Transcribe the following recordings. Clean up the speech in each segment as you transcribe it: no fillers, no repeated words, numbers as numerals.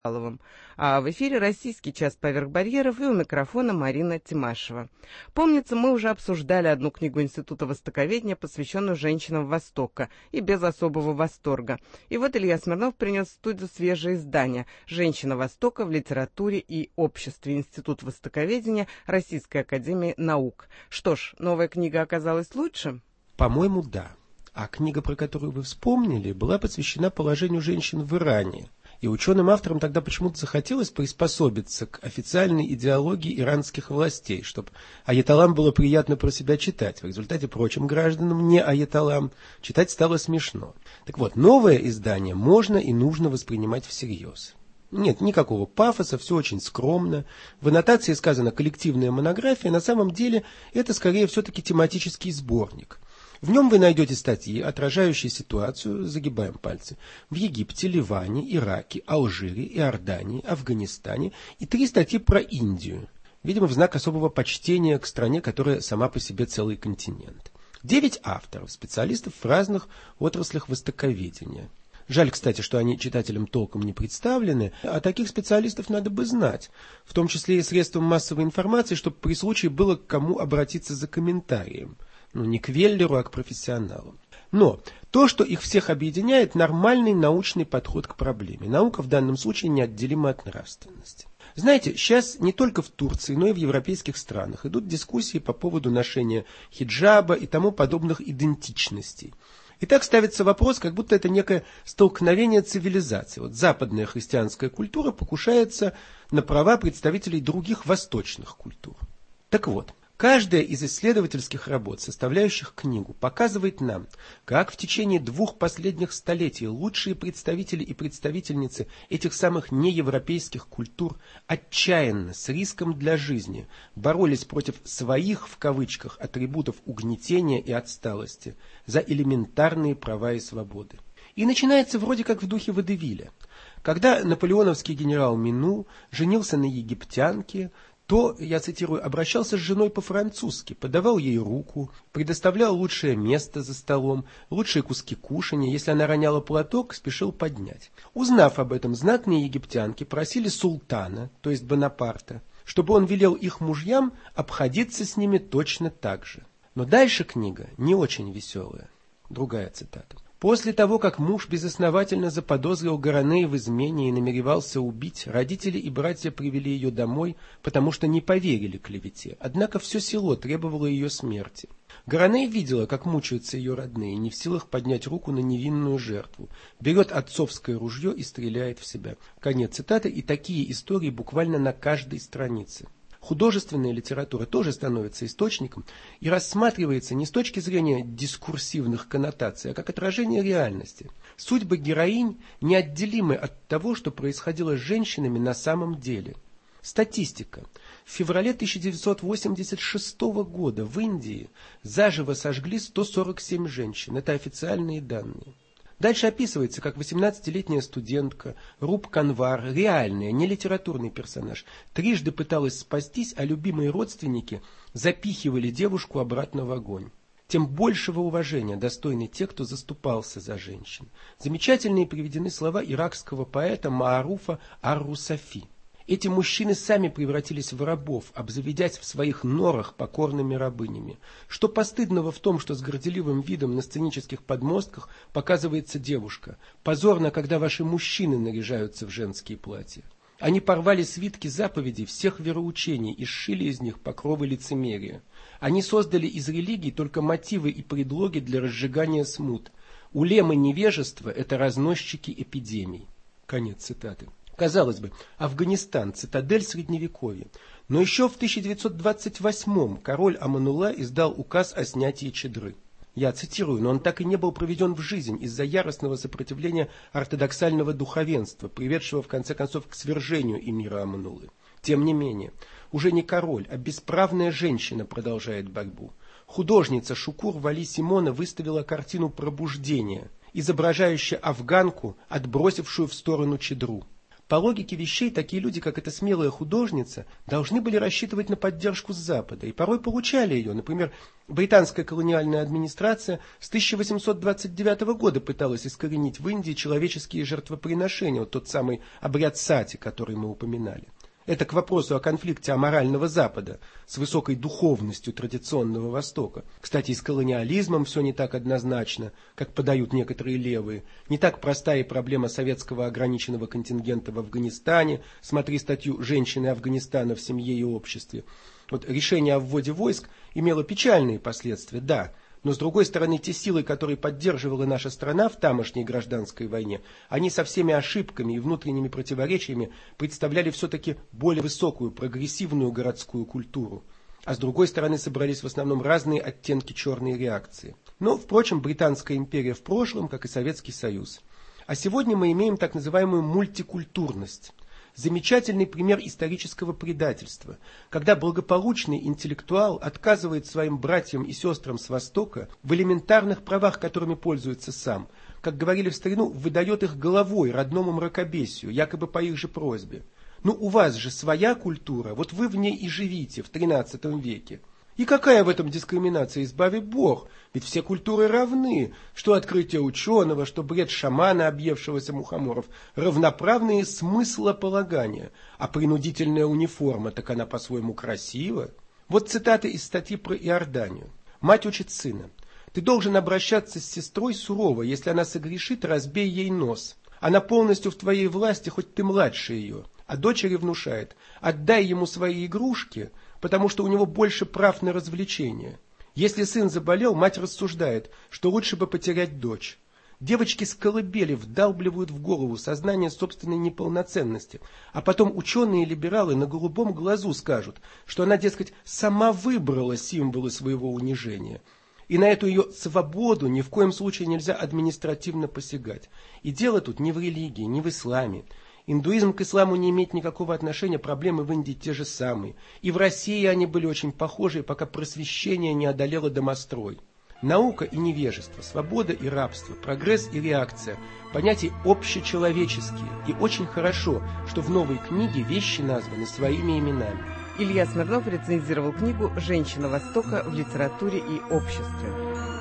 А в эфире «Российский час поверх барьеров» и у микрофона Марина Тимашева. Помнится, мы уже обсуждали одну книгу Института востоковедения, посвященную женщинам Востока, и без особого восторга. И вот Илья Смирнов принес в студию свежее издание «Женщина Востока в литературе и обществе. Институт востоковедения Российской академии наук». Что ж, новая книга оказалась лучше? По-моему, да. А книга, про которую вы вспомнили, была посвящена положению женщин в Иране. И ученым-авторам тогда почему-то захотелось приспособиться к официальной идеологии иранских властей, чтобы аятоллам было приятно про себя читать. В результате прочим гражданам, не аятоллам, читать стало смешно. Так вот, новое издание можно и нужно воспринимать всерьез. Нет никакого пафоса, все очень скромно. В аннотации сказано «коллективная монография», на самом деле это скорее все-таки тематический сборник. В нем вы найдете статьи, отражающие ситуацию, загибаем пальцы, в Египте, Ливане, Ираке, Алжире, Иордании, Афганистане и 3 статьи про Индию, видимо, в знак особого почтения к стране, которая сама по себе целый континент. 9 авторов, специалистов в разных отраслях востоковедения. Жаль, кстати, что они читателям толком не представлены, а таких специалистов надо бы знать, в том числе и средствам массовой информации, чтобы при случае было к кому обратиться за комментарием. Не к Веллеру, а к профессионалам. Но то, что их всех объединяет, нормальный научный подход к проблеме. Наука в данном случае неотделима от нравственности. Знаете, сейчас не только в Турции, но и в европейских странах идут дискуссии по поводу ношения хиджаба и тому подобных идентичностей. И так ставится вопрос, как будто это некое столкновение цивилизаций. Вот западная христианская культура покушается на права представителей других восточных культур. Так вот. Каждая из исследовательских работ, составляющих книгу, показывает нам, как в течение 2 последних столетий лучшие представители и представительницы этих самых неевропейских культур отчаянно, с риском для жизни, боролись против своих, в кавычках, атрибутов угнетения и отсталости за элементарные права и свободы. И начинается вроде как в духе Водевиля. Когда наполеоновский генерал Мину женился на египтянке, то, я цитирую, обращался с женой по-французски, подавал ей руку, предоставлял лучшее место за столом, лучшие куски кушанья, если она роняла платок, спешил поднять. Узнав об этом, знатные египтянки просили султана, то есть Бонапарта, чтобы он велел их мужьям обходиться с ними точно так же. Но дальше книга не очень веселая. Другая цитата. После того, как муж безосновательно заподозрил Горанея в измене и намеревался убить, родители и братья привели ее домой, потому что не поверили клевете. Однако все село требовало ее смерти. Гораней видела, как мучаются ее родные, не в силах поднять руку на невинную жертву. Берет отцовское ружье и стреляет в себя. Конец цитаты, и такие истории буквально на каждой странице. Художественная литература тоже становится источником и рассматривается не с точки зрения дискурсивных коннотаций, а как отражение реальности. Судьбы героинь неотделимы от того, что происходило с женщинами на самом деле. Статистика. В феврале 1986 года в Индии заживо сожгли 147 женщин. Это официальные данные. Дальше описывается, как 18-летняя студентка Руб Канвар, реальная, не литературный персонаж, трижды пыталась спастись, а любимые родственники запихивали девушку обратно в огонь. Тем большего уважения достойны те, кто заступался за женщин. Замечательные приведены слова иракского поэта Мааруфа ар-Русафи. Эти мужчины сами превратились в рабов, обзаведясь в своих норах покорными рабынями. Что постыдного в том, что с горделивым видом на сценических подмостках показывается девушка? Позорно, когда ваши мужчины наряжаются в женские платья. Они порвали свитки заповедей всех вероучений и сшили из них покровы лицемерия. Они создали из религий только мотивы и предлоги для разжигания смут. Улемы невежества – это разносчики эпидемий. Конец цитаты. Казалось бы, Афганистан – цитадель Средневековья. Но еще в 1928-м король Аманулла издал указ о снятии чадры. Я цитирую, но он так и не был проведен в жизнь из-за яростного сопротивления ортодоксального духовенства, приведшего в конце концов к свержению эмира Амануллы. Тем не менее, уже не король, а бесправная женщина продолжает борьбу. Художница Шукур Вали Симона выставила картину «Пробуждение», изображающую афганку, отбросившую в сторону чадру. По логике вещей, такие люди, как эта смелая художница, должны были рассчитывать на поддержку с Запада, и порой получали ее. Например, британская колониальная администрация с 1829 года пыталась искоренить в Индии человеческие жертвоприношения, вот тот самый обряд сати, который мы упоминали. Это к вопросу о конфликте аморального Запада с высокой духовностью традиционного Востока. Кстати, и с колониализмом все не так однозначно, как подают некоторые левые. Не так проста и проблема советского ограниченного контингента в Афганистане. Смотри статью «Женщины Афганистана в семье и обществе». Вот решение о вводе войск имело печальные последствия, да. Но, с другой стороны, те силы, которые поддерживала наша страна в тамошней гражданской войне, они со всеми ошибками и внутренними противоречиями представляли все-таки более высокую, прогрессивную городскую культуру. А с другой стороны, собрались в основном разные оттенки черной реакции. Но, впрочем, Британская империя в прошлом, как и Советский Союз. А сегодня мы имеем так называемую мультикультурность. Замечательный пример исторического предательства, когда благополучный интеллектуал отказывает своим братьям и сестрам с Востока в элементарных правах, которыми пользуется сам. Как говорили в старину, выдает их головой родному мракобесию, якобы по их же просьбе. Ну, у вас же своя культура, вот вы в ней и живите в XIII веке. И какая в этом дискриминация, избави Бог? Ведь все культуры равны. Что открытие ученого, что бред шамана, объевшегося мухоморов, равноправные смыслополагания. А принудительная униформа, так она по-своему красива. Вот цитаты из статьи про Иорданию. Мать учит сына. Ты должен обращаться с сестрой сурово, если она согрешит, разбей ей нос. Она полностью в твоей власти, хоть ты младше ее. А дочери внушает, отдай ему свои игрушки, потому что у него больше прав на развлечения. Если сын заболел, мать рассуждает, что лучше бы потерять дочь. Девочки с колыбели вдалбливают в голову сознание собственной неполноценности, а потом ученые-либералы на голубом глазу скажут, что она, дескать, сама выбрала символы своего унижения. И на эту ее свободу ни в коем случае нельзя административно посягать. И дело тут не в религии, не в исламе. Индуизм к исламу не имеет никакого отношения, проблемы в Индии те же самые. И в России они были очень похожи, пока просвещение не одолело домострой. Наука и невежество, свобода и рабство, прогресс и реакция – понятия общечеловеческие. И очень хорошо, что в новой книге вещи названы своими именами. Илья Смирнов рецензировал книгу «Женщина Востока в литературе и обществе».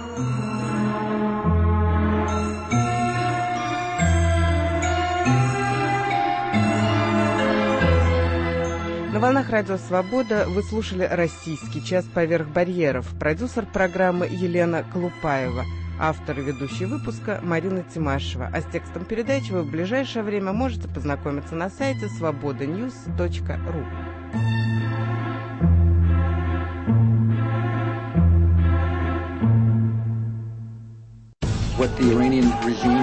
На волнах Радио Свобода вы слушали «Российский час поверх барьеров». Продюсер программы Елена Колупаева. Автор и ведущий выпуска Марина Тимашева. А с текстом передачи вы в ближайшее время можете познакомиться на сайте svobodanews.ru. What the Iranian regime